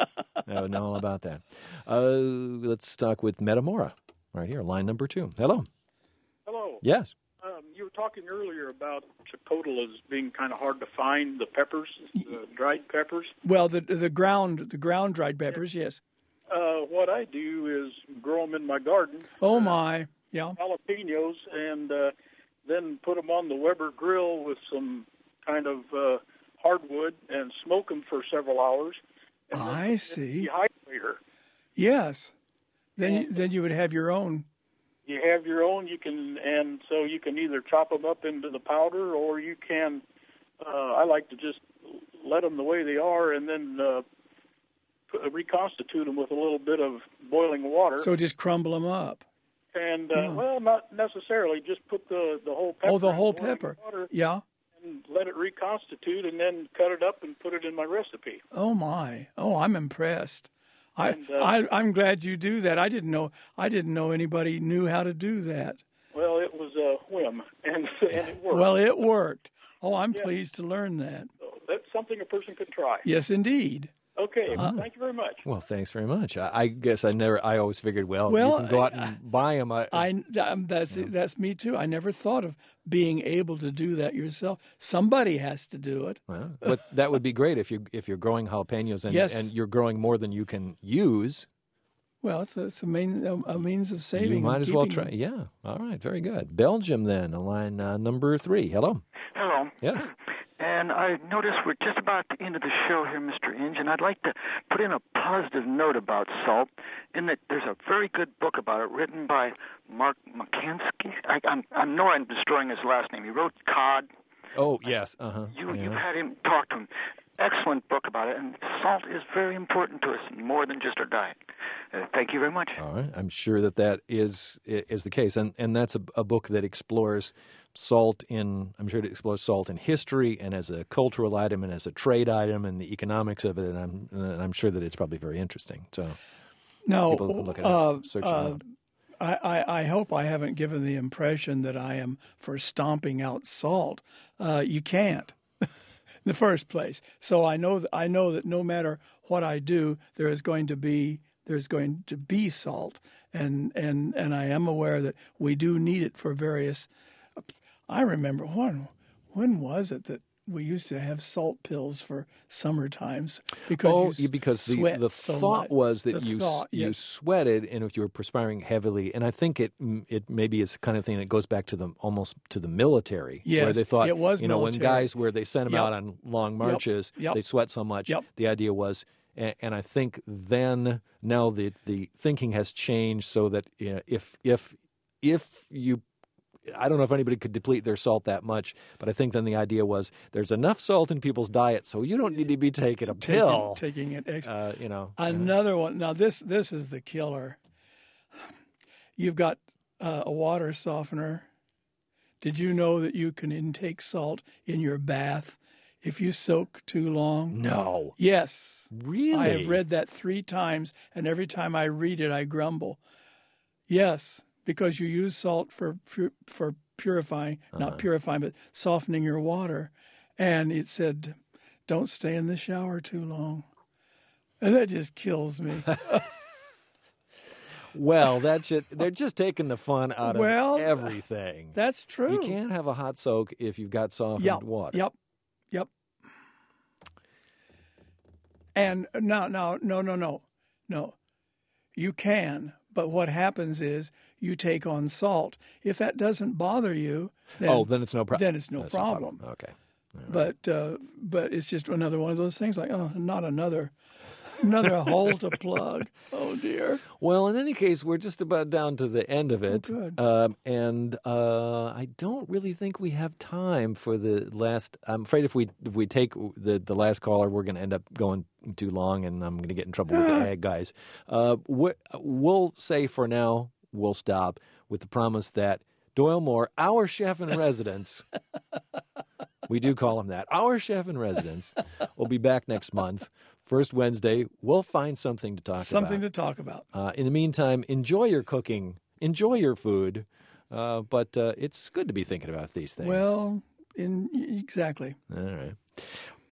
B: I would know all about that. Uh, let's talk with Metamora right here, line number two. Hello.
M: Hello.
B: Yes.
M: Um, you were talking earlier about chipotle as being kind of hard to find, the peppers, the dried peppers.
C: Well, the the ground the ground dried peppers, yes.
M: Uh, what I do is grow them in my garden.
C: Oh my, yeah.
M: Jalapenos, and uh, then put them on the Weber grill with some kind of uh, hardwood and smoke them for several hours. And then
C: I see.
M: dehydrator.
C: Yes. Then you, then you would have your own.
M: You have your own. You can, and so you can either chop them up into the powder, or you can. Uh, I like to just let them the way they are, and then uh, put, reconstitute them with a little bit of boiling water.
C: So just crumble them up.
M: and uh,
C: Yeah.
M: well, not necessarily. Just put the the whole pepper.
C: Oh, the
M: in
C: whole
M: boiling
C: pepper.
M: water
C: Yeah.
M: and let it reconstitute, and then cut it up and put it in my recipe.
C: Oh my. Oh, I'm impressed. I,
M: And, uh,
C: I I'm glad you do that. I didn't know I didn't know anybody knew how to do that.
M: Well, it was a whim, and and it worked.
C: Well, it worked. Oh, I'm
M: Yeah.
C: pleased to learn that.
M: So that's something a person can try.
C: Yes, indeed.
M: Okay,
C: Uh-huh.
M: thank you very much.
B: Well, thanks very much. I, I guess I never. I always figured, well,
C: Well,
B: you can go out and buy them. I,
C: I um, that's that's me too. I never thought of being able to do that yourself. Somebody has to do it.
B: well, but that would be great if you if you're growing jalapenos and
C: Yes.
B: and you're growing more than you can use.
C: Well, it's a, it's a, main, a, a means of saving.
B: You
C: and
B: might as well
C: keeping
B: try.
C: them.
B: Yeah. All right. Very good. Belgium then, line uh, number three. Hello.
N: Hello.
B: Yes.
N: And I notice we're just about at the end of the show here, Mister Inge, and I'd like to put in a positive note about salt, in that there's a very good book about it written by Mark McKansky. I, I'm, I know I'm destroying his last name. He wrote Cod.
B: Oh yes. Uh huh.
N: You,
B: yeah.
N: You've had him talk to him. Excellent book about it, and salt is very important to us, more than just our diet. Uh, thank you very much.
B: All right. I'm sure that that is is the case, and and that's a, a book that explores salt in. I'm sure it explores salt in history and as a cultural item and as a trade item and the economics of it. And I'm and I'm sure that it's probably very interesting. So
C: No,
B: people can look at
C: uh,
B: it, search it
C: uh,
B: out.
C: I, I, I hope I haven't given the impression that I am for stomping out salt. Uh, you can't, in the first place. So I know that I know that no matter what I do, there is going to be there's going to be salt, and and and I am aware that we do need it for various. I remember when when was it that we used to have salt pills for summer times because
B: oh,
C: you
B: yeah, because the
C: sweat
B: the
C: so
B: thought
C: much.
B: was that
C: The
B: you
C: thought,
B: you
C: yes.
B: sweated, and if you were perspiring heavily, and I think it it maybe is the kind of thing that goes back to the almost to the military, where
C: Yes,
B: they thought
C: it was
B: you know
C: military.
B: when guys where they sent them
C: Yep.
B: out on long marches,
C: Yep.
B: they sweat so much.
C: Yep.
B: The idea was And, and I think then now the the thinking has changed so that you know, if if if you I don't know if anybody could deplete their salt that much, but I think then the idea was there's enough salt in people's diet, so you don't need to be taking a
C: taking,
B: pill.
C: Taking it extra.
B: Uh, you know.
C: Another one. Now this this is the killer. You've got uh, a water softener. Did you know that you can intake salt in your bath if you soak too long?
B: No.
C: Yes.
B: Really?
C: I have read that three times, and every time I read it, I grumble. Yes. Because you use salt for for purifying, uh-huh. not purifying, but softening your water. And it said, don't stay in the shower too long. And that just kills me.
B: Well, that's it. They're just taking the fun out of
C: well,
B: everything.
C: That's true.
B: You can't have a hot soak if you've got softened
C: yep.
B: water.
C: Yep, yep. And no, no, no, no, no, no. You can. But what happens is you take on salt. If that doesn't bother you, then,
B: oh, then it's no problem.
C: Then it's no
B: That's
C: problem.
B: No problem. Okay.
C: Right. But uh, but it's just another one of those things. Like, oh, not another another hole to plug. Oh dear.
B: Well, in any case, we're just about down to the end of it,
C: oh, good.
B: Um, and uh, I don't really think we have time for the last. I'm afraid if we if we take the the last caller, we're going to end up going too long, and I'm going to get in trouble with the ag guys. Uh, we'll say for now we'll stop with the promise that Doyle Moore, our chef in residence, we do call him that, our chef in residence, will be back next month. First Wednesday, we'll find something to talk
C: something
B: about.
C: Something to talk about.
B: Uh, in the meantime, enjoy your cooking, enjoy your food, uh, but uh, it's good to be thinking about these things.
C: Well, in exactly.
B: All right.